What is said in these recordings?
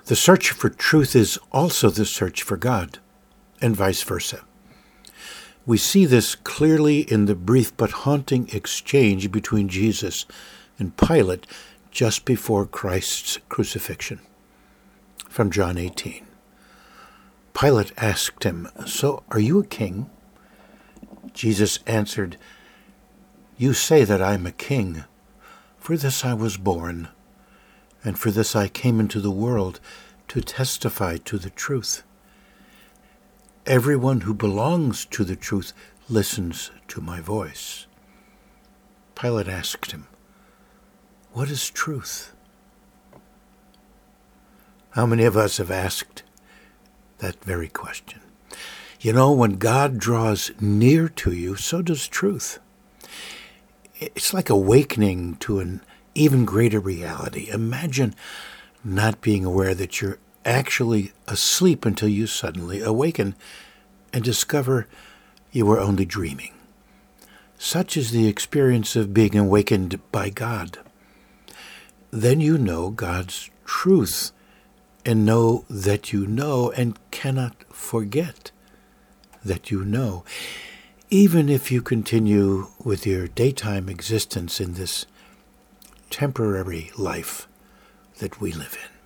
The search for truth is also the search for God, and vice versa. We see this clearly in the brief but haunting exchange between Jesus and Pilate just before Christ's crucifixion. From John 18. Pilate asked him, "So are you a king?" Jesus answered, "You say that I am a king. For this I was born, and for this I came into the world, to testify to the truth. Everyone who belongs to the truth listens to my voice." Pilate asked him, "What is truth?" How many of us have asked that very question? You know, when God draws near to you, so does truth. It's like awakening to an even greater reality. Imagine not being aware that you're actually asleep until you suddenly awaken and discover you were only dreaming. Such is the experience of being awakened by God. Then you know God's truth and know that you know and cannot forget that you know, even if you continue with your daytime existence in this temporary life that we live in.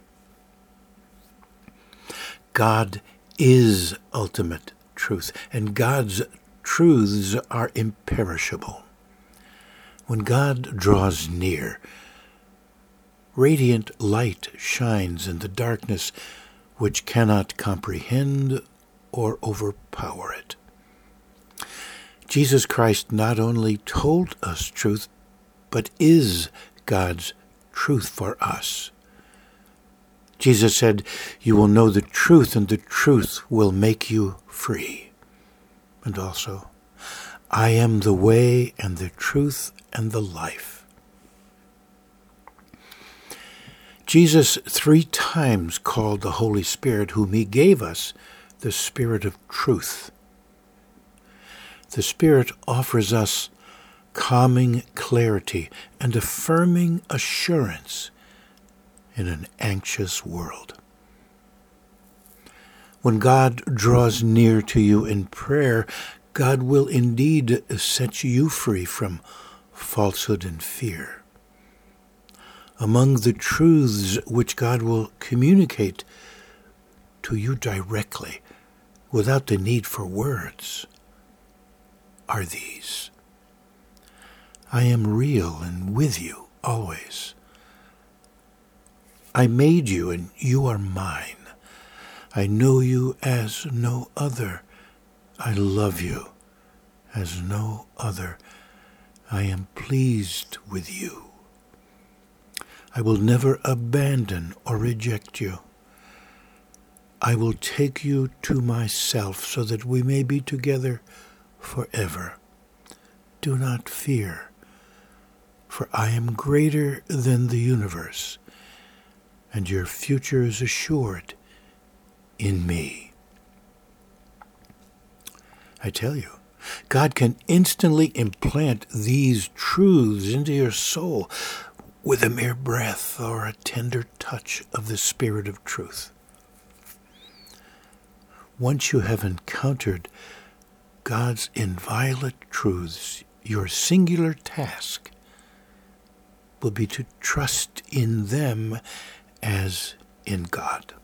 God is ultimate truth, and God's truths are imperishable. When God draws near, radiant light shines in the darkness which cannot comprehend or overpower it. Jesus Christ not only told us truth, but is God's truth for us. Jesus said, "You will know the truth, and the truth will make you free." And also, "I am the way and the truth and the life." Jesus 3 times called the Holy Spirit, whom he gave us, the Spirit of truth. The Spirit offers us calming clarity and affirming assurance in an anxious world. When God draws near to you in prayer, God will indeed set you free from falsehood and fear. Among the truths which God will communicate to you directly, without the need for words, are these: I am real and with you always. I made you and you are mine. I know you as no other. I love you as no other. I am pleased with you. I will never abandon or reject you. I will take you to myself so that we may be together forever. Do not fear, for I am greater than the universe, and your future is assured in me. I tell you, God can instantly implant these truths into your soul with a mere breath or a tender touch of the Spirit of truth. Once you have encountered God's inviolate truths, your singular task will be to trust in them as in God.